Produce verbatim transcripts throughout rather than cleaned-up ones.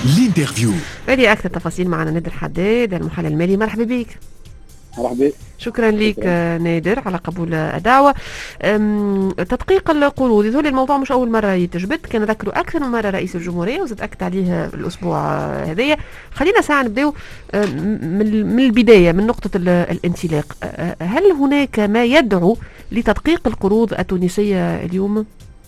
الانترفيو. هذه أكثر تفاصيل معنا نادر حداد المحلل المالي. مرحبا بك. مرحبا. شكرا لك نادر على قبول الدعوة. تدقيق القروض يظهر الموضوع مش أول مرة يتجبد، كان ذكروا أكثر من مرة رئيس الجمهورية وزاد أكد عليه الأسبوع هذايا. خلينا ساعة نبدأ من البداية، من نقطة الانطلاق. هل هناك ما يدعو لتدقيق القروض التونسية اليوم؟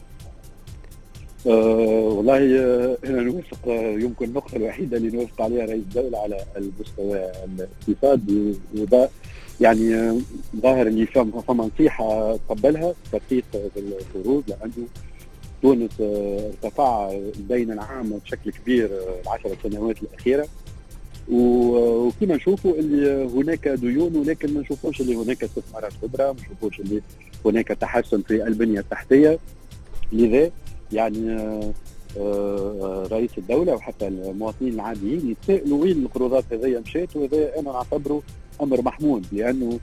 أه والله أنا نوافق. يمكن النقطة الوحيدة اللي نوافق عليها رئيس الدولة على المستوى الاقتصادي، وده يعني ظاهر اللي فما فما نصيحة قبلها تدقيق القروض، لأنه تونس ارتفع الدين العام بشكل كبير العشر سنوات الأخيرة، وكما نشوفوا اللي هناك ديون ولكن ما نشوفوش اللي هناك استثمارات كبرى، ما نشوفوش اللي هناك تحسن في البنية التحتية. لذا يعني رئيس الدولة وحتى المواطنين العاديين يتساءلوا وين القروضات هذه مشات، وهذا أنا أعتبره أمر محمود، لأنه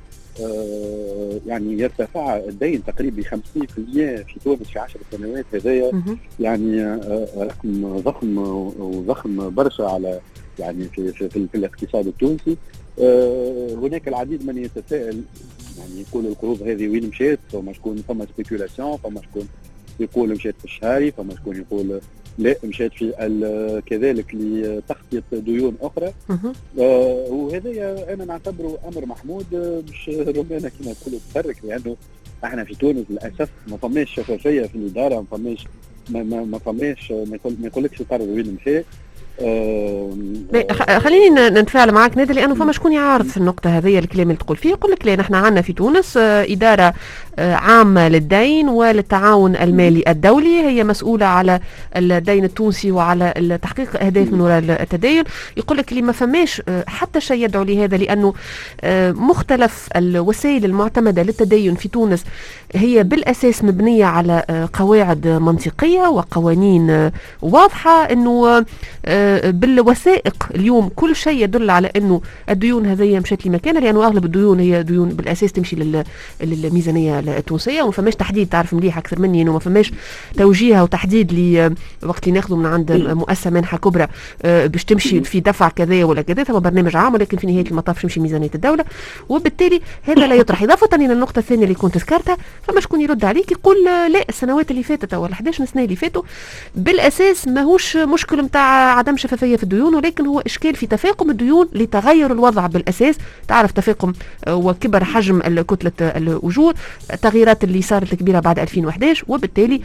يعني يرتفع الدين تقريبا ب خمسين بالمئة في تونس في عشر سنوات. هذايا يعني رقم ضخم وضخم برشا على يعني في في, في, في الاقتصاد التونسي. هناك العديد من يتساءل، يعني يقول القروض هذه وين مشات، فما شكون فما سبيكولاسيون، فما شكون يقول مشات في الشهري، فما شكون يقول لا مشات في كذلك لتخطيط ديون اخرى. آه وهذا انا نعتبره امر محمود، مش ربما كما تقولوا تترك، لانه احنا في تونس للاسف ما فماش شفافيه في الاداره، ما فماش ما ما, ما فماش ما يقولكش قرض وين مشى. آه خليني نتفاعل معك نادر، لانه فما شكون يعارض في النقطه هذه الكلام اللي تقول فيه. يقول لك لا، نحن عندنا في تونس اداره عامه للدين وللتعاون المالي الدولي، هي مسؤوله على الدين التونسي وعلى تحقيق اهداف من وراء التدين. يقول لك اللي ما فماش حتى شيء يدعو لهذا، لانه مختلف الوسائل المعتمده للتدين في تونس هي بالاساس مبنيه على قواعد منطقيه وقوانين واضحه، انه بالوثائق اليوم كل شيء يدل على انه الديون هذه مشات لمكانها، لانه اغلب الديون هي ديون بالاساس تمشي للميزانيه التونسيه، وما فماش تحديد، تعرف مليح اكثر مني انه ما فماش توجيه وتحديد لي وقت اللي ناخذه من عند مؤسسه منحه كبرى باش تمشي في دفع كذا ولا كذا، ثم برنامج عام، ولكن في نهايه المطاف تمشي ميزانيه الدوله، وبالتالي هذا لا يطرح. اضافه الى النقطه الثانيه اللي كنت ذكرتها، فما شكون يرد عليك يقول لا، السنوات اللي فاتت او احد عشر سنه اللي فاتوا بالاساس ماهوش مشكل نتاع عدم شفافيه في الديون، ولكن هو اشكال في تفاقم الديون لتغير الوضع بالاساس. تعرف تفاقم وكبر حجم كتله الاجور، التغييرات اللي صارت الكبيره بعد ألفين وأحد عشر، وبالتالي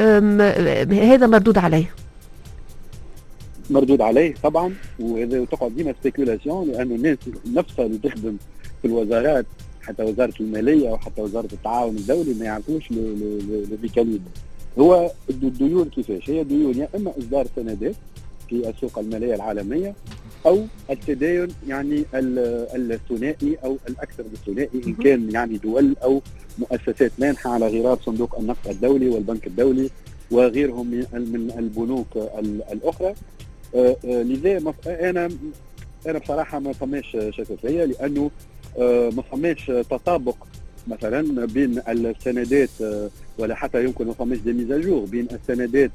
هذا مردود عليه مردود عليه طبعا. وهذا تقعد ديما سبيكولاسيون، لانه الناس نفسها اللي تخدم في الوزارات، حتى وزاره الماليه وحتى وزاره التعاون الدولي، ما يعرفوش الميكانيزم. هو الديون كيفاش؟ هي ديون يا اما اصدار سندات في السوق الماليه العالميه، او التداين يعني الثنائي او الاكثر بالثنائي، ان كان يعني دول او مؤسسات مانحه على غرار صندوق النقد الدولي والبنك الدولي وغيرهم من البنوك الاخرى. لذا انا انا بصراحه ما فماش شفافيه، لانه ما فماش تطابق مثلا بين السندات، ولا حتى يمكن ما فماش دي ميزاجور بين السندات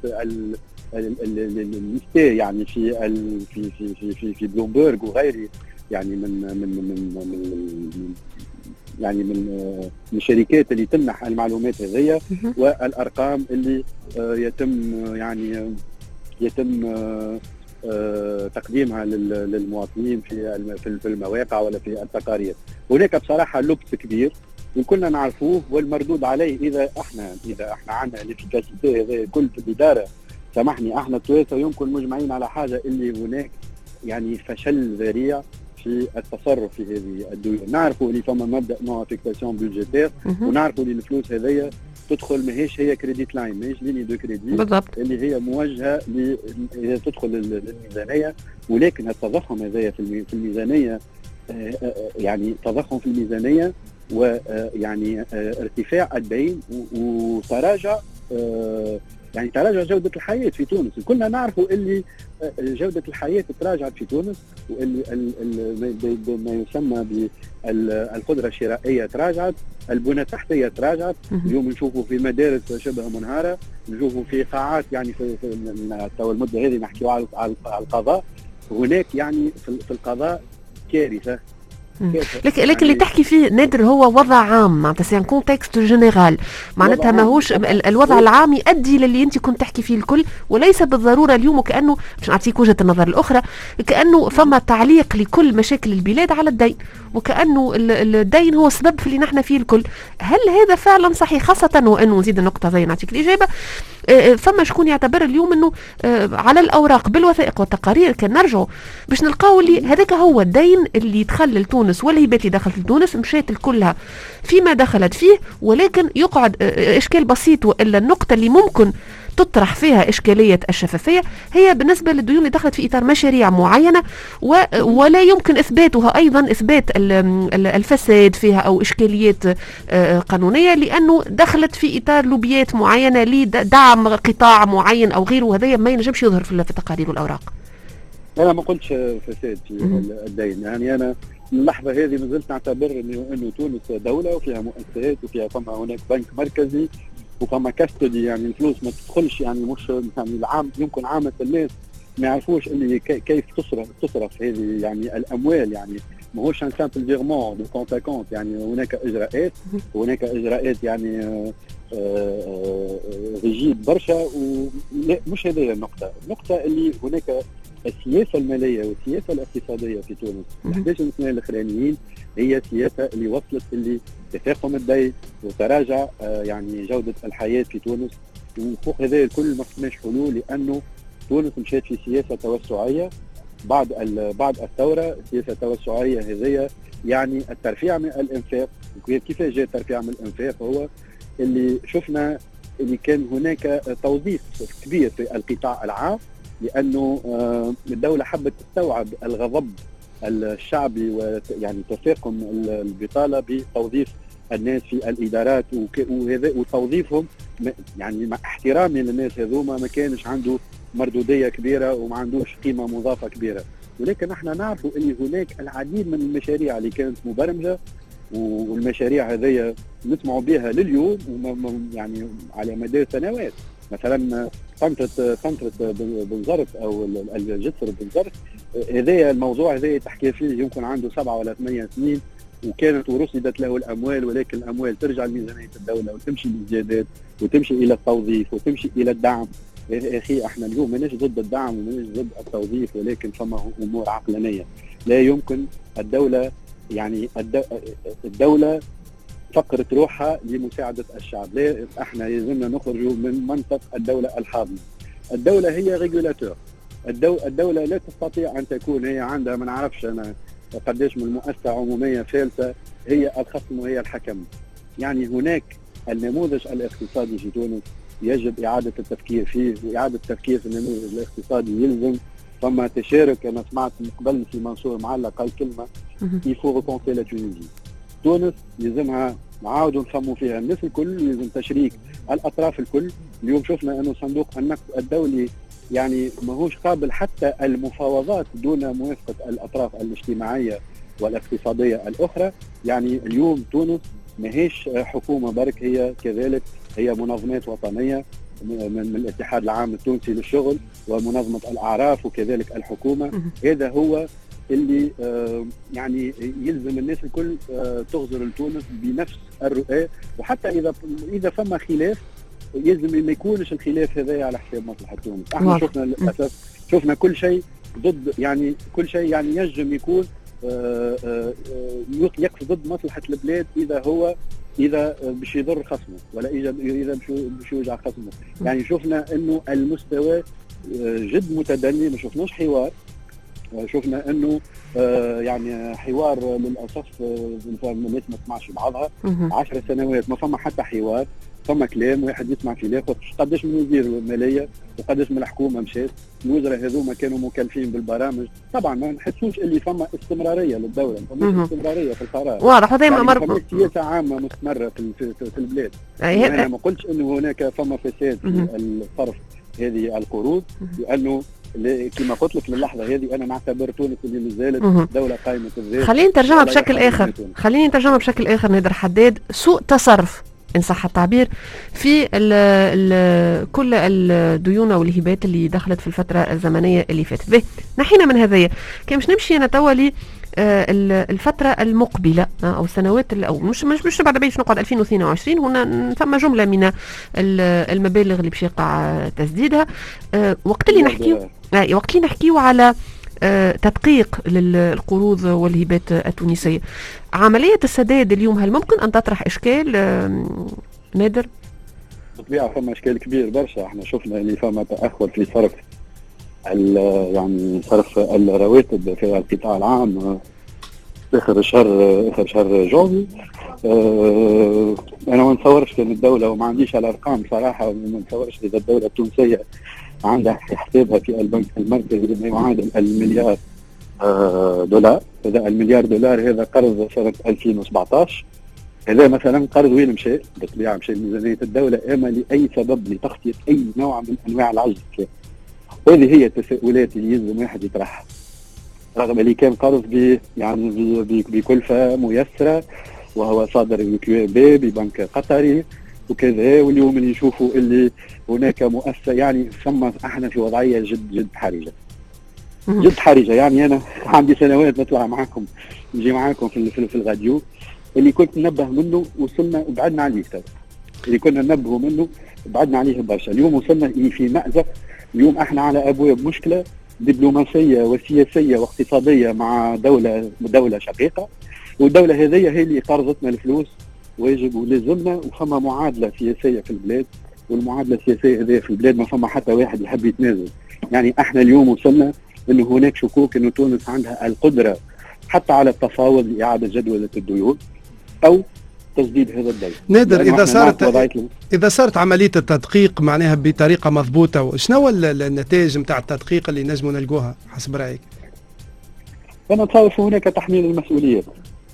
المستاء يعني في في في في في, في بلومبرغ وغيره، يعني من من من, من يعني من من الشركات اللي تمنح المعلومات هذه، والارقام اللي يتم يعني يتم تقديمها للمواطنين في في المواقع ولا في التقارير. هناك بصراحه لبس كبير وكلنا نعرفوه، والمردود عليه اذا احنا اذا احنا عندنا الافيكاسيتي هذه كل في الاداره. سامحني، احنا الثلاثه يمكن مجمعين على حاجه، اللي هناك يعني فشل ذريع في التصرف في هذه الديون. نعرفوا اللي فما مبدا نوع افيكاسيون بودجيتير، ونعرفوا اللي الفلوس هذيا تدخل ماهيش هي كريديت لاين، ماهيش ليني دو كريدي بالضبط، اللي هي موجهه ل تدخل للميزانيه، ولكن التضخم هذايا في الميزانيه يعني تضخم في الميزانيه ويعني ارتفاع الدين وتراجع يعني تراجع جودة الحياة في تونس. كلنا نعرفوا اللي جودة الحياة تراجعت في تونس، واللي ما يسمى بالقدرة الشرائية تراجعت، البنى التحتية تراجعت. اليوم نشوفوا في مدارس شبه منهارة، نشوفوا في قاعات يعني في, في تو المدة هذه نحكيوا على القضاء، هناك يعني في القضاء كارثة. لكن لكن اللي تحكي فيه نادر هو وضع عام، معناتها سي ان كونتكست جينيرال، معناتها ماهوش الوضع العام يؤدي للي انت كنت تحكي فيه الكل، وليس بالضروره اليوم كانه باش نعطيك وجهه النظر الاخرى، كانه فما تعليق لكل مشاكل البلاد على الدين، وكانه الدين هو السبب في اللي نحن فيه الكل. هل هذا فعلا صحيح؟ خاصه وانه نزيد النقطه زي نعطيك الاجابه، فما شكون يعتبر اليوم انه على الاوراق بالوثائق والتقارير كان نرجعوا باش نلقاو اللي هذاك هو الدين اللي دخل لتونس والهبات اللي دخلت لتونس مشات كلها فيما دخلت فيه، ولكن يقعد اشكال بسيط. والا النقطه اللي ممكن تطرح فيها إشكالية الشفافية هي بالنسبة للديون اللي دخلت في إطار مشاريع معينة ولا يمكن إثباتها أيضا إثبات الفساد فيها أو إشكاليات قانونية، لأنه دخلت في إطار لوبيات معينة لدعم قطاع معين أو غيره، وهذا ما ينجمش يظهر في التقارير والأوراق. أنا ما قلتش فساد في الدين، يعني أنا اللحظة هذه ما زلت نعتبر إنه إنه تونس دولة وفيها مؤسسات وفيها فما هناك بنك مركزي وفما كاستودي، يعني الفلوس ما تدخلش، يعني مش يعني العام يمكن عامة الناس ما يعرفوش اللي كيف تصرف تصرف هذه يعني الأموال، يعني ما هوش ان سامبل فيرمون دو كونت كونت، يعني هناك إجراءات وهناك إجراءات يعني ريجيد برشا. ومش هذه النقطة، النقطة اللي هناك السياسة المالية والسياسة الاقتصادية في تونس الأحداث سنين الأخرانيين هي السياسة اللي وصلت اللي تفاقم الدين وتراجع آه يعني جودة الحياة في تونس. وفوق هذا الكل ما فماش حلول، لأنه تونس مشات في سياسة توسعية بعد بعد الثورة. السياسة التوسعية هذه يعني الترفيع من الإنفاق. كيف جاء الترفيع من الإنفاق؟ هو اللي شفنا اللي كان هناك توظيف كبير في القطاع العام، لأنه الدولة حبت تستوعب الغضب الشعبي ويعني تفاقم البطالة بتوظيف الناس في الإدارات، وهذا وتوظيفهم يعني مع احترامي للناس هذوما ما كانش عنده مردودية كبيرة وما عندوش قيمة مضافة كبيرة. ولكن احنا نعرفوا ان هناك العديد من المشاريع اللي كانت مبرمجة، والمشاريع هذه نسمعوا بها لليوم يعني على مدار سنوات. مثلا قنطرة قنطرة بنزرت او الجسر بنزرت، هذا الموضوع هذا تحكي فيه يمكن عنده سبعة ولا ثمانية سنين، وكانت ورصدت له الاموال، ولكن الاموال ترجع لميزانية الدولة وتمشي للزيادات وتمشي الى التوظيف وتمشي الى الدعم. يا اخي احنا اليوم ماناش ضد الدعم وماناش ضد التوظيف، ولكن فما امور عقلانية. لا يمكن الدولة يعني الدولة فقرت روحها لمساعدة الشعب. لا، احنا يلزمنا نخرج من منطق الدولة الحاضنة. الدولة هي ريجولاتور. الدو الدولة لا تستطيع ان تكون هي عندها ما نعرفش انا قداش من مؤسسة عمومية ثالثة هي الخصم وهي الحكم. يعني هناك النموذج الاقتصادي في تونس يجب إعادة التفكير فيه، وإعادة التفكير في النموذج الاقتصادي يلزم فما تشارك. أنا سمعت من قبل في منصور معلق قال كلمة يفو ريبونسي لا تونيزي. تونس يلزمها نعاودوا نفهموا فيها الناس الكل، يلزم تشريك الأطراف الكل. اليوم شفنا أنه صندوق النقد الدولي يعني ماهوش قابل حتى المفاوضات دون موافقة الأطراف الاجتماعية والاقتصادية الأخرى. يعني اليوم تونس ماهيش حكومة برك، هي كذلك هي منظمات وطنية من الاتحاد العام التونسي للشغل ومنظمة الأعراف وكذلك الحكومة. هذا هو اللي آه يعني يلزم الناس الكل آه تغزر لتونس بنفس الرؤية. وحتى إذا إذا فما خلاف يلزم ما يكونش الخلاف هذا على حساب مصلحة تونس. احنا شفنا للأسف شفنا كل شيء ضد، يعني كل شيء يعني ينجم يكون آه آه يقف ضد مصلحة البلاد إذا هو إذا باش يضر خصمه ولا إذا إذا باش يوجع خصمه. يعني شفنا إنه المستوى جد متدني، ما شفناش حوار. شفنا إنه يعني حوار للأسف الناس ما تسمعش بعضها. عشر سنوات ما فما حتى حوار. فما كلام واحد يسمع في الاخر، قداش من وزير الماليه وقداش من الحكومه مشات، الوزراء هذوما كانوا مكلفين بالبرامج، طبعا ما نحسوش اللي فما استمراريه للدوله، فما استمراريه في القرار واضح. ودائما يعني مر... فما سياسه عامه مستمره في, في, في البلاد. يعني انا ما قلتش انه هناك فما فساد في الصرف هذه القروض، لانه كما قلت لك للحظه هذه انا نعتبر تونس اللي مازالت دوله قائمه الذات. خليني نترجمها بشكل اخر خليني نترجمها بشكل اخر نادر حداد، سوء تصرف إن صح التعبير في ال ال كل الديون أو الهبات اللي دخلت في الفترة الزمنية اللي فاتت. به نحينا من هذايا كي مش نمشي نتولي الفترة المقبلة أو السنوات أو مش مش مش بعد باش نقعد ألفين واثنين وعشرين، هنا ثم جملة من المبالغ اللي باش يقع تسديدها. وقت اللي نحكي وقت اللي نحكيو على تدقيق للقروض والهبات التونسية، عملية السداد اليوم هل ممكن أن تطرح إشكال نادر؟ بالطبيعة فما إشكال كبير برشا. احنا شفنا اللي فما تأخر في صرف يعني صرف الرواتب في القطاع العام آخر شهر آخر شهر جوني. اه أنا ما نتصورش كان الدولة وما عنديش الأرقام صراحة، وما نتصورش إذا الدولة التونسية عندها في حسابها في البنك المركزي ما يعادل المليار دولار. هذا المليار دولار هذا قرض سنة ألفين وسبعطاش، هذا مثلا قرض وين مشى؟ بالطبيعة مشى لميزانية الدولة، إما لأي سبب لتغطية أي نوع من أنواع العجز. وهذه هي التساؤلات اللي يلزم واحد يطرحها، رغم اللي كان قرض ب يعني بكلفة ميسرة وهو صادر الكيو بي ببنك قطري وكذا. واليوم اللي نشوفوا اللي هناك مؤسسة يعني ثم احنا في وضعية جد جد حرجة جد حرجة. يعني انا عندي سنوات نطلع معاكم نجي معاكم في في, في الراديو اللي كنت ننبه منه وصلنا وبعدنا عليه ترى، اللي كنا ننبهوا منه بعدنا عليه برشا. اليوم وصلنا في مأزق، اليوم احنا على ابواب مشكلة دبلوماسية وسياسية واقتصادية مع دولة دولة شقيقة، والدولة هذه هي اللي قرضتنا الفلوس ويجب ولازمنا، وفما معادلة سياسية في البلاد، والمعادلة السياسية هذه في البلاد ما فما حتى واحد يحب يتنازل. يعني احنا اليوم وصلنا انه هناك شكوك انه تونس عندها القدرة حتى على التفاوض لإعادة جدولة الديون او تسديد هذا الدين. نادر اذا صارت اذا صارت عملية التدقيق معناها بطريقة مضبوطة، شنو النتائج نتاع التدقيق اللي نجموا نلقوها حسب رأيك؟ انا نتصور هناك تحميل المسؤوليات،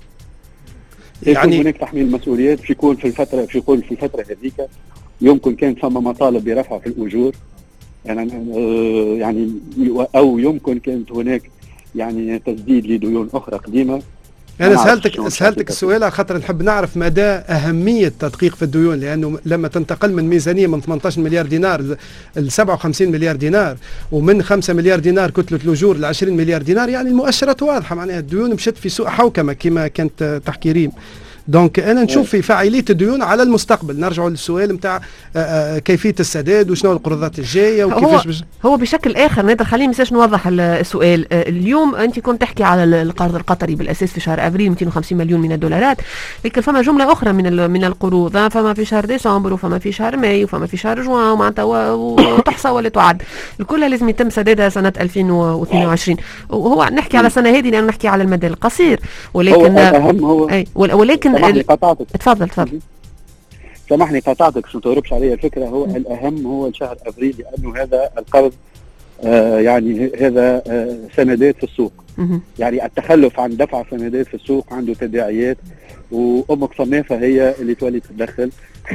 يعني هناك تحميل المسؤوليات في يكون في الفتره في يكون في الفتره هذيك يمكن كان ثم مطالب برفع في الاجور يعني آه يعني او يمكن كانت هناك يعني تسديد لديون اخرى قديمه. انا سالتك سالتك السؤال على خاطر نحب نعرف مدى اهميه التدقيق في الديون، لانه لما تنتقل من ميزانيه من ثمانية عشر مليار دينار ل سبعة وخمسين مليار دينار، ومن خمسة مليار دينار كتله الاجور ل عشرين مليار دينار، يعني المؤشرات واضحه معناها الديون مشت في سوء حوكمه كما كانت تحكي ريم. دونك انا نشوف في فاعليه الديون على المستقبل. نرجعوا للسؤال نتاع كيفيه السداد وشنو القروضات الجايه وكيفاش بش... هو بشكل اخر نقدر خليني مساش نوضح السؤال. اليوم انت كنت تحكي على القرض القطري بالاساس في شهر ابريل مئتين وخمسين مليون من الدولارات، لكن فما جمله اخرى من من القروض، فما في شهر ديسمبر وفما في شهر ماي وفما في شهر جوان ومعناتها وتحصى ولا تعد، الكلها لازم يتم سدادها سنه ألفين واثنين وعشرين. وهو نحكي على السنه هذه لان نحكي على المدى القصير، ولكن هو الأهم هو اي ولكن سامحني قطعتك. تفضل تفضل. سامحني قطعتك عشان تهربش علي الفكره. هو م. الاهم هو شهر ابريل، لانه هذا القرض آه يعني هذا آه سندات في السوق. م. يعني التخلف عن دفع سندات في السوق عنده تداعيات، وامك صنافه هي اللي تولي تتدخل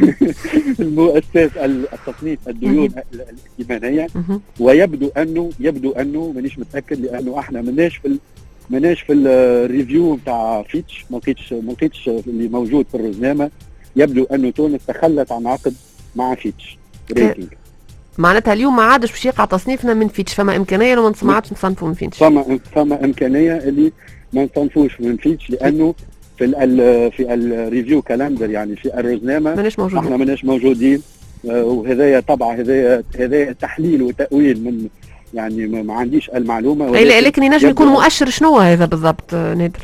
المؤسسات التصنيف الديون الائتمانيه. ويبدو انه يبدو انه مانيش متاكد، لانه احنا ماناش في ماناش في الريفيو بتاع فيتش، ما لقيتش ما لقيتش اللي موجود في الرزنامه. يبدو انه تونس تخلت عن عقد مع فيتش ريتنج، معناتها اليوم ما عادش باش يقع تصنيفنا من فيتش. فما امكانيه لو ما عادش نصنفوا من فيتش، فما فما امكانيه اللي ما نصنفوش من فيتش، لانه في ال في الريفيو كالندر يعني في الرزنامه ماناش موجودين، احنا ماناش موجودين. وهذايا طبعا هذايا هذايا تحليل وتاويل من يعني ما عنديش المعلومه. ولكن, لكن ينجم يكون مؤشر شنو هذا بالضبط نادر؟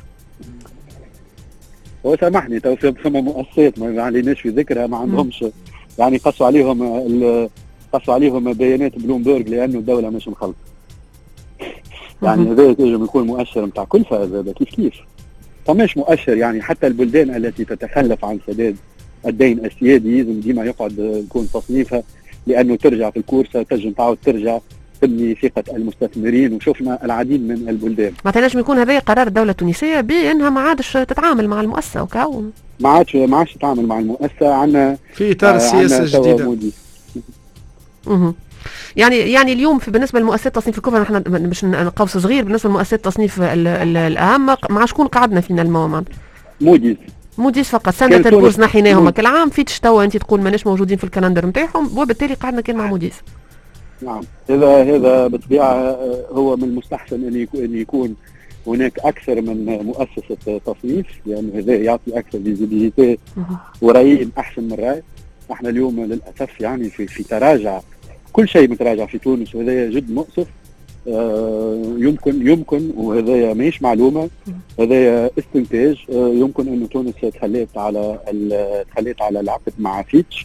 هو سامحني تو فما مؤسسات ما عليناش في ذكرها ما عندهمش يعني قصوا عليهم قصوا عليهم بيانات بلومبرج لانه الدوله مش مخلصه. يعني هذا يجب يكون مؤشر نتاع كلفه. هذا كيف كيف فماش مؤشر. يعني حتى البلدان التي تتخلف عن سداد الدين السيادي لازم ديما يقعد يكون تصنيفها، لانه ترجع في الكورسه تنجم تعاود ترجع تبني ثقه المستثمرين، وشفنا العديد من البلدان. ما تنجم يكون هذا قرار الدوله التونسيه بانها ما عادش تتعامل مع المؤسسه وكاو ما عادش ما عادش تتعامل مع المؤسسه، عندنا في اطار السياسه الجديده. اها يعني يعني اليوم في بالنسبه لمؤسسات تصنيف الكفر، نحن باش نقوس صغير بالنسبه لمؤسسات تصنيف الاهم مع شكون قعدنا فينا المومن؟ موديز موديز فقط. سندة البورز نحيناهم كل عام، فيتش توا انت تقول ماناش موجودين في الكالندر نتاعهم، وبالتالي قعدنا كان مع موديز. نعم، هذا هذا بالطبيعه هو من المستحسن ان يكون ان يكون هناك اكثر من مؤسسه تصنيف، لانه هذا يعطي اكثر فيزيبيليتي ورأيين احسن من راي. احنا اليوم للاسف يعني في في تراجع، كل شيء متراجع في تونس، وهذا جد مؤسف. آه يمكن يمكن وهذا ماهيش معلومه، هذا استنتاج. آه يمكن انه تونس تخليت على تخليت على العقد مع فيتش،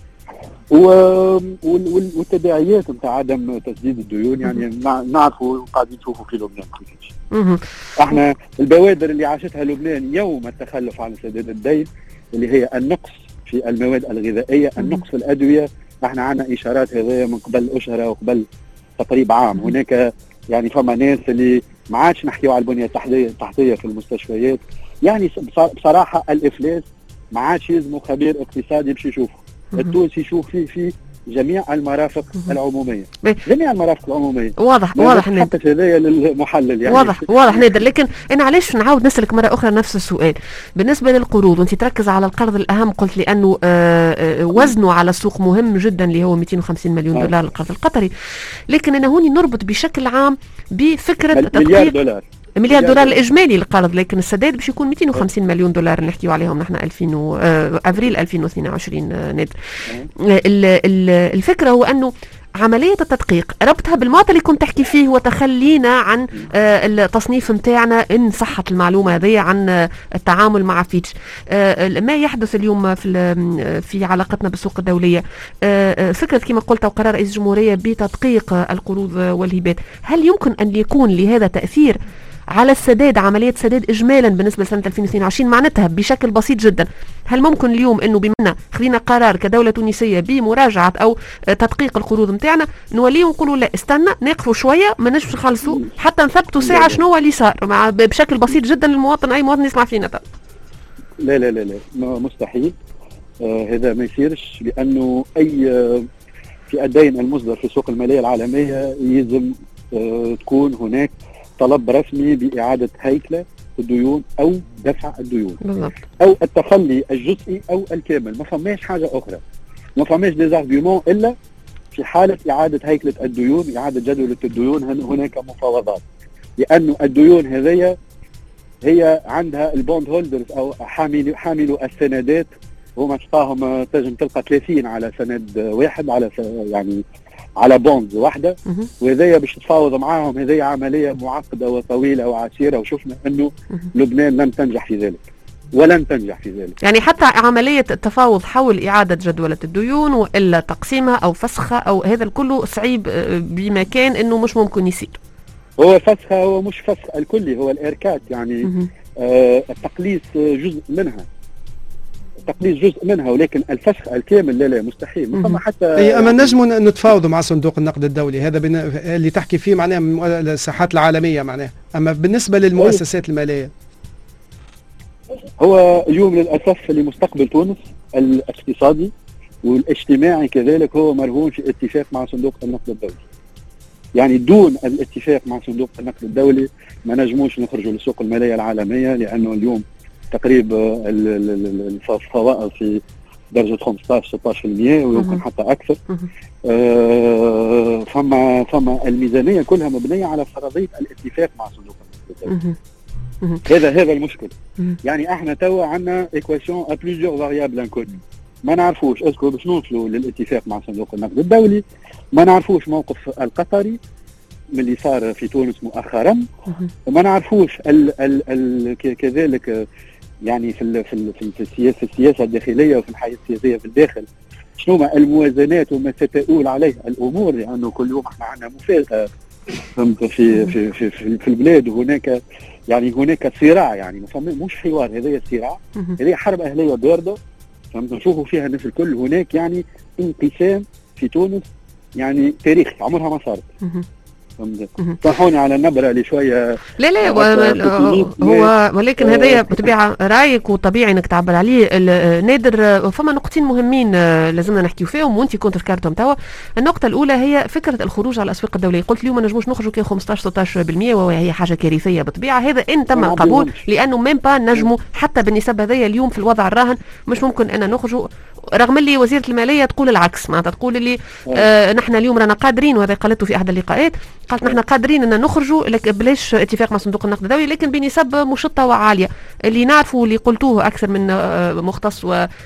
والتداعيات نتاع عدم تسديد الديون يعني نعرفوا قاعدين نشوفوا في لبنان في فيتش. احنا البوادر اللي عاشتها لبنان يوم التخلف عن سداد الدين، اللي هي النقص في المواد الغذائيه، النقص في الادويه. احنا عندنا اشارات هذه من قبل اشهر وقبل تقريبا عام. هناك يعني فما ناس اللي ما عادش نحكيوا على البنيه التحتيه التحتيه في المستشفيات. يعني بصراحه الافلاس ما عادش يلزموا خبير اقتصادي باش يشوفه، التونسي يشوف فيه في جميع المرافق العموميه، جميع المرافق العموميه. واضح واضح نادر هذايا للمحلل يعني واضح واضح نادر. لكن انا علاش نعاود نسالك مره اخرى نفس السؤال بالنسبه للقروض، وانت تركز على القرض الاهم، قلت لانه وزنه على السوق مهم جدا اللي هو مئتين وخمسين مليون دولار القرض القطري، لكن انا هوني نربط بشكل عام بفكره مليار دولار مليار دولار الاجمالي للقرض، لكن السداد باش يكون مئتين وخمسين مليون دولار نحكيو عليهم نحن ألفين و... افريل ألفين واثنين وعشرين نادر. الفكره هو انه عملية التدقيق ربطها بالمعطى اللي كنت تحكي فيه وتخلينا عن التصنيف نتاعنا إن صحت المعلومة هذه عن التعامل مع فيتش. ما يحدث اليوم في في علاقتنا بالسوق الدولية، فكرة كما قلت وقرار رئيس الجمهورية بتدقيق القروض والهبات، هل يمكن أن يكون لهذا تأثير على السداد، عملية سداد إجمالا بالنسبة لسنة ألفين واثنين وعشرين معناتها بشكل بسيط جدا؟ هل ممكن اليوم أنه بمنا خذينا قرار كدولة تونسية بمراجعة أو تدقيق القروض متاعنا نوليه ونقولوا لا استنى نقفوا شوية ما نجمش نخلصوا حتى نثبتوا ساعة شنو اللي صار مع بشكل بسيط جدا للمواطن، أي مواطن يسمع فينا؟ لا لا لا لا مستحيل. آه هذا ما يصيرش، لأنه أي آه في الدين المصدر في سوق المالية العالمية يلزم آه تكون هناك طلب رسمي بإعادة هيكلة الديون أو دفع الديون بالضبط، أو التخلي الجزئي أو الكامل. ما فماش حاجة أخرى، ما فماش ديزارجيومون إلا في حالة إعادة هيكلة الديون، إعادة جدولة الديون هناك مفاوضات، لأنه الديون هذه هي عندها البوند هولدرز أو حامل حاملوا السندات، هما تلقاهم تنجم تلقى ثلاثين على سند واحد، على يعني على بوند واحدة، وهذايا باش تفاوض معاهم هذه عملية معقدة وطويلة وعسيرة، وشفنا أنه لبنان لم تنجح في ذلك ولن تنجح في ذلك. يعني حتى عملية التفاوض حول إعادة جدولة الديون وإلا تقسيمها أو فسخها أو هذا الكل صعيب بمكان أنه مش ممكن يصير. هو فسخها هو مش فسخ الكلي، هو الإركات يعني آه التقليص جزء منها، تقليص جزء منها، ولكن الفسخ الكامل لا لا مستحيل. ما حتى اي اما نجموا نتفاوضوا مع صندوق النقد الدولي، هذا اللي تحكي فيه معناه الساحات العالميه معناه، اما بالنسبه للمؤسسات الماليه هو اليوم للاسف لمستقبل تونس الاقتصادي والاجتماعي كذلك هو مرهون في اتفاق مع صندوق النقد الدولي. يعني دون الاتفاق مع صندوق النقد الدولي ما نجموش نخرجوا للسوق الماليه العالميه، لانه اليوم تقريبا الفوائد في درجة خمسة عشر ستة عشر بالمئة ويمكن حتى أكثر. آه فما فما الميزانية كلها مبنية على فرضية الاتفاق مع صندوق النقد. هذا هذا المشكل. يعني احنا توا عندنا ايكواسيون ا بليزيور فاريابل انكوني، ما نعرفوش اسكو باش نوصلوا للاتفاق مع صندوق النقد الدولي، ما نعرفوش موقف القطري من اللي صار في تونس مؤخرا، وما نعرفوش ال ال ال كذلك يعني في ال في, ال في السياسه السياسه الداخليه وفي الحياه السياسيه في الداخل شنو ما الموازنات وما ستؤول عليه الامور، لانه يعني كل يوم احنا عندنا مفاجاه فهمت في في في, في, في البلاد، وهناك يعني هناك صراع، يعني مش حوار، هذا صراع، هذه حرب اهليه بارده فهمت؟ نشوفوا فيها الناس الكل هناك يعني انقسام في تونس يعني تاريخي عمرها ما صارت. صحوني على النبرة اللي شوية. لا لا هو ولكن هذايا بطبيعة رايك وطبيعي انك تعبر عليه. نادر فما نقطتين مهمين لازمنا نحكيو فيهم وانت كنت ذكرتهم توا. النقطة الأولى هي فكرة الخروج على الأسواق الدولية. قلت اليوم ما نجموش نخرجوا كي خمسطاش ستطاش بالمئة وهي حاجة كارثية بالطبيعة. هذا ان تم القبول لأنه ميم با نجموا حتى بالنسب هذايا اليوم في الوضع الراهن مش ممكن أن نخرجوا، رغم اللي وزيرة المالية تقول العكس، معناتها تقول اللي آه نحن اليوم رانا قادرين، وهذا قالته في أحد اللقاءات، قالت نحن قادرين أن نخرجوا لك بلاش اتفاق مع صندوق النقد الدولي لكن بنسب مشطة وعالية. اللي نعرفوا اللي قلتوه أكثر من آه مختص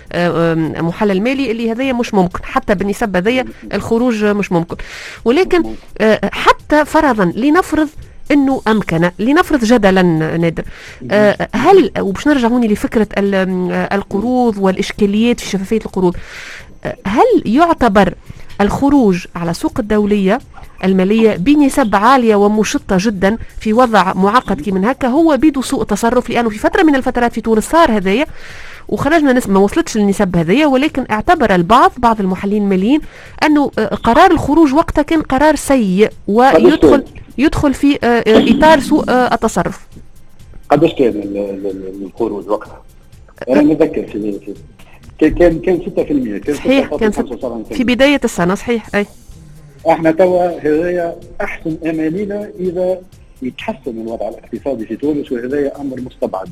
ومحلل مالي اللي هذايا مش ممكن، حتى بالنسب هذايا الخروج مش ممكن. ولكن آه حتى فرضا لنفرض انه امكن، لنفرض جدلا نادر، أه هل وباش نرجع هوني لفكره القروض والاشكاليات في شفافيه القروض، أه هل يعتبر الخروج على السوق الدوليه الماليه بنسب عاليه ومشطه جدا في وضع معقد كي من هكا هو بيدو سوء تصرف؟ لانه في فتره من الفترات في تونس صار هذايا وخرجنا نسبة ما وصلتش للنسب هذية، ولكن اعتبر البعض بعض المحللين الماليين انه قرار الخروج وقتها كان قرار سيء ويدخل يدخل في اطار سوء التصرف. قداش كان الخروج وقتها؟ انا نتذكر في كان كان ستة بالمئة كان صحيح، كان في بداية السنة صحيح. اي احنا توا هذايا احسن امالينا اذا يتحسن الوضع الاقتصادي في تونس، وهذايا امر مستبعد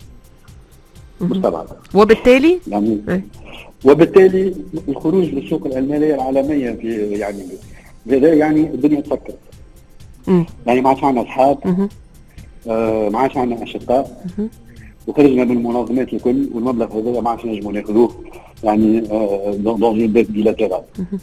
مستبعد. وبالتالي يعني ايه؟ وبالتالي الخروج للسوق الماليه العالميه في يعني هذا يعني الدنيا تفكر. يعني ما عادش عندنا اصحاب، آه ما عادش عندنا اشقاء، وخرجنا من المنظمات الكل، والمبلغ هذا ما عادش نجموا ناخذوه يعني دون اون ديت بيلاتيرال.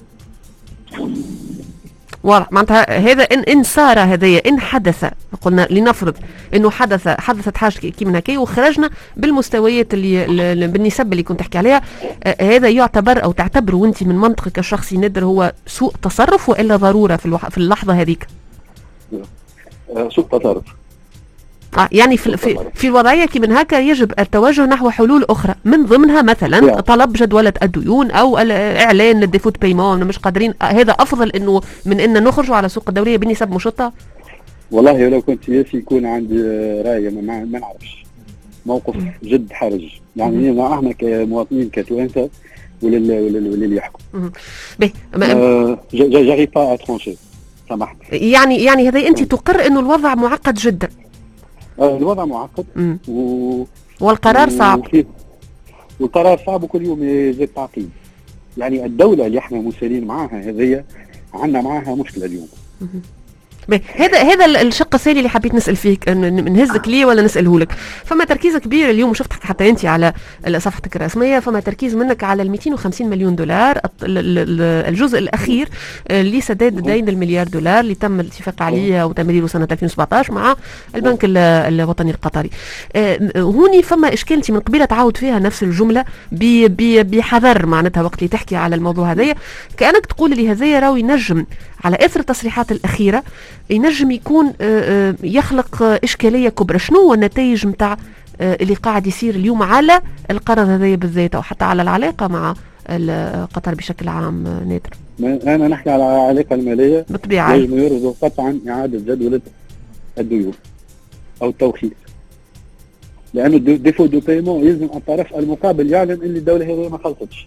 واضح. معناتها هذا ان ان صار هذايا ان حدث، قلنا لنفرض انه حدث حدثت حاجه كي من هكايا وخرجنا بالمستويات اللي بالنسب اللي كنت تحكي عليها، آه هذا يعتبر او تعتبره انت من منطقك الشخصي نادر هو سوء تصرف والا ضروره في الوح... في اللحظه هذيك؟ آه سوء تصرف. آه يعني في في, في الوضعيه كي من هكا يجب التوجه نحو حلول اخرى، من ضمنها مثلا طلب جدوله الديون او اعلان الديفوت بايمون مش قادرين. آه هذا افضل انه من ان نخرجوا على السوق الدوليه بنسب مشطه. والله لو كنت سياسي يكون عندي راي ما, ما نعرفش، موقف جد حرج يعني احنا كمواطنين كتوانسه وللي يحكم. آه جاري با اترونشي سامحت. يعني يعني هذا انت تقر انه الوضع معقد جدا. آه الوضع معقد و... والقرار صعب. والقرار صعب وكل يوم يزيد تعقيد. يعني الدولة اللي احنا مسيرين معاها هذية عندنا معاها مشكلة اليوم. هذا هذا الشق الثاني اللي حبيت نسال فيك، نهزك ليه ولا نساله لك. فما تركيز كبير اليوم، وشفتك حتى انت على صفحتك الرسميه، فما تركيز منك على ال مئتين وخمسين مليون دولار الجزء الاخير لسداد دين المليار دولار اللي تم الاتفاق عليه وتمريره سنه ألفين وسبعطاش مع البنك الوطني القطري. هوني فما اشكالتي من قبيله تعاود فيها نفس الجمله بحذر، معناتها وقت اللي تحكي على الموضوع هذايا كانك تقول لي هذايا راهو ينجم على اثر التصريحات الاخيره ينجم يكون يخلق إشكالية كبرى. شنو هو النتائج متاع اللي قاعد يصير اليوم على القرض هذا بالذات، أو حتى على العلاقة مع قطر بشكل عام نادر؟ أنا نحكي على العلاقة المالية بالطبيعة. يجب يرفضوا قطعا إعادة جدولة الديون أو التوخيص، لأنه ديفو دو بايمون يلزم الطرف المقابل يعلم أن الدولة هذه ما خلصتش.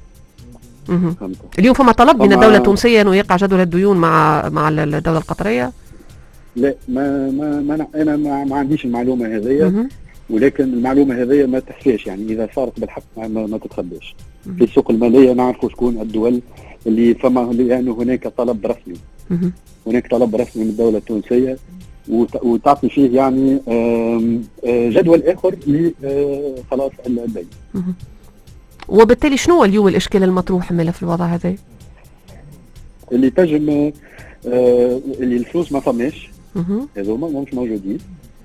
اليوم فما طلب من الدولة التونسية انه يقع جدول الديون مع مع الدولة القطرية؟ لا ما ما, ما انا ما, ما عنديش المعلومة هذه، ولكن المعلومة هذه ما تخفاش، يعني اذا صارت بالحق ما, ما تتخباش. في السوق المالية نعرفوا شكون الدول اللي فما، لانه هناك طلب رسمي. هناك طلب رسمي من الدولة التونسية وتعطي فيه يعني جدول اخر لخلاص الدين. وبالتالي شنو اليوم الاشكال المطروح ماله في الوضع هذا؟ اللي تجم آه اللي الفلوس ما فماش، هذوما مش موجودين،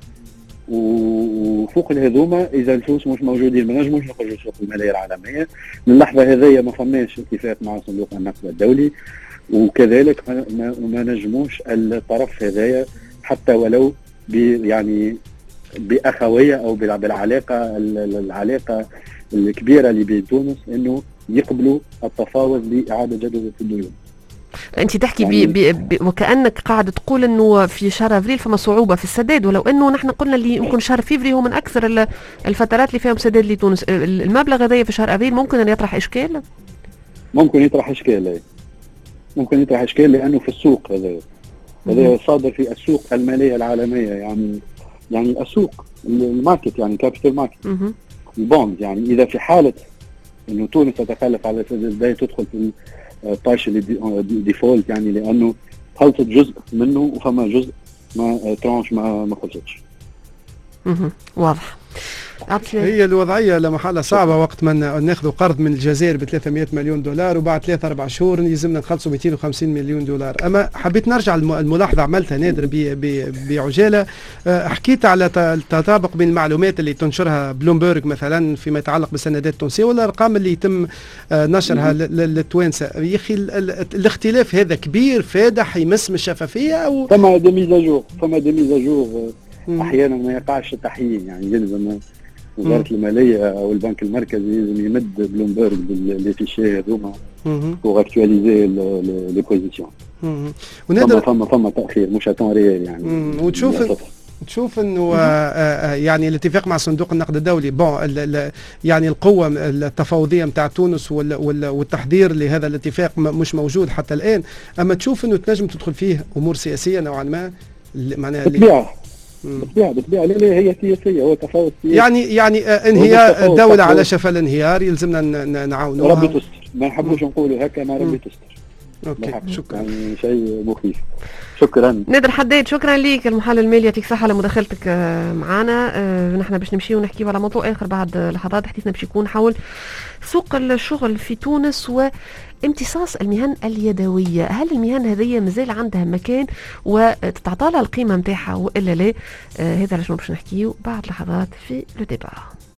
وفوق الهذوما اذا الفلوس مش موجودين ما نجموش نخرجوا السوق الماليه العالميه. للحظه هذيا ما فماش اتفاق مع صندوق النقد الدولي، وكذلك ما, ما نجموش الطرف هذايا حتى ولو يعني باخويه او بالعلاقه العلاقه الكبيره اللي بين تونس انه يقبلوا التفاوض لاعاده جدوى الديون. انت تحكي يعني بي بي وكانك قاعد تقول انه في شهر افريل فما صعوبه في السداد، ولو انه نحن قلنا اللي يمكن شهر فيفري هو من اكثر الفترات اللي فيهم سداد لتونس. المبلغ هذا في شهر افريل ممكن ان يطرح اشكال؟ ممكن يطرح اشكال، ممكن يطرح اشكال لانه في السوق هذا هذا صادر في السوق الماليه العالميه، يعني يعني السوق الماركت، يعني كابيتال ماركت البوند. يعني اذا في حاله انه تونس تتخلف على سداد الدين تدخل في بارشل ديفولت، يعني لانه خلصت جزء منه وفما جزء ما ترانش ما ما خلصتش. واضح. هي الوضعيه لا محاله صعبه وقت ما ناخذوا قرض من الجزائر ب ثلاثمئة مليون دولار وبعد ثلاثة أربع شهور يلزمنا نخلصوا مئتين وخمسين مليون دولار. اما حبيت نرجع الملاحظه عملتها نادر بعجاله، حكيت على التطابق بين المعلومات اللي تنشرها بلومبرج مثلا فيما يتعلق بالسندات التونسيه والارقام اللي يتم نشرها للتوانسه. يا اخي الاختلاف هذا كبير فادح يمس من الشفافيه او فما دي ميزاجور فما دي ميزاجور احيانا ما يقعش التحيين، يعني يلزم وزارة المالية أو البنك المركزي لازم يمد بلومبرج بالفيشيه هذوما بوغ اكتواليزي لي بوزيسيون. فما فما فما تأخير مش اتون ريال يعني. وتشوف تشوف انه يعني الاتفاق مع صندوق النقد الدولي بون يعني القوه التفاوضيه نتاع تونس والتحضير لهذا الاتفاق مش موجود حتى الان، اما تشوف انه تنجم تدخل فيه امور سياسيه نوعا ما معناها بالطبيعه بالطبيعه بالطبيعه لا لا هي سياسيه، هو تفاوض سياسي. يعني يعني انهيار الدوله على شفا الانهيار يلزمنا نعاونوها. ربي تستر، ما نحبوش نقولوا هكا، ما ربي تستر. اوكي شكرا. يعني شيء مخيف. شكرا نادر حداد، شكرا ليك المحلل المالي، يعطيك الصحه على مداخلتك معنا. نحن باش نمشي ونحكي على موضوع اخر بعد لحظات. حديثنا باش يكون حول سوق الشغل في تونس وامتصاص المهن اليدويه. هل المهن هذه مازال عندها مكان وتتعطى لها القيمه نتاعها والا لا؟ آه هذا علاش باش نحكيو بعد لحظات في لو ديبا.